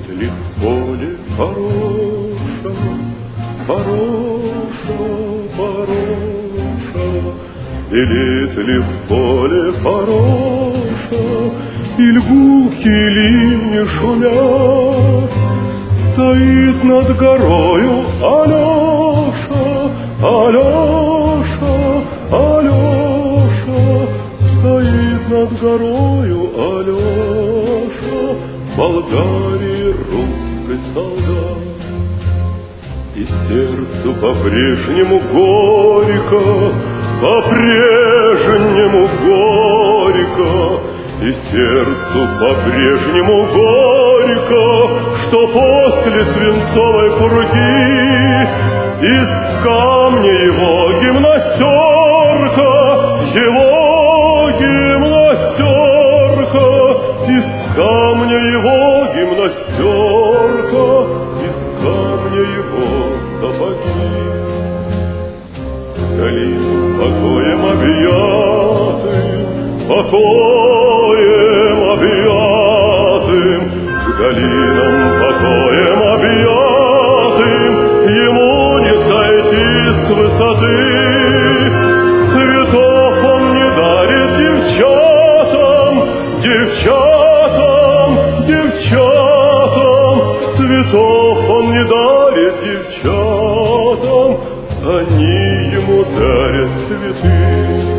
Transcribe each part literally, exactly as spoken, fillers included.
ли в поле хороша, хороша, хороша, белеет ли в поле хороша, и льгухи ливни шумят, стоит над горою Алеша, Алеша, Алеша, стоит над горою Алеша, в Болгарии русской солдат. И сердцу по-прежнему горько, по-прежнему горько, и сердцу по-прежнему горько, что после свинцовой пурги из камня его гимнастерка, его гимнастерка, из камня его гимнастерка, из камня его сапоги. Долину покоем объятым, покоем объятым, к долинам покоем объятым, ему не сойти с высоты. Цветов он не дарит девчатам, девчатам, девчатам, цветов он не дарит девчатам, они ему дарят цветы.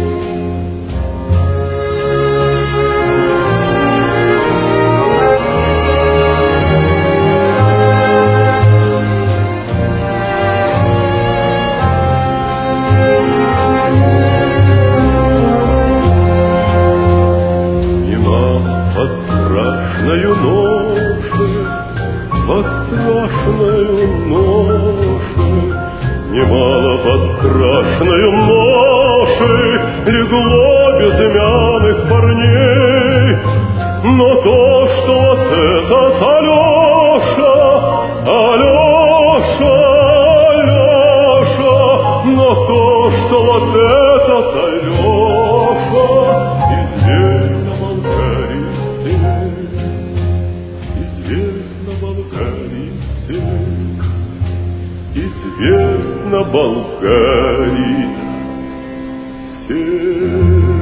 Страшною ношей, под страшною ношей, немало под страшною ношей легло безымянных парней. Но то, что вот этот Алеша, Алеша, Алеша, но то, что вот этот Алеша, известно Болгарисе, известно Болгарисе, известно Болгарисе.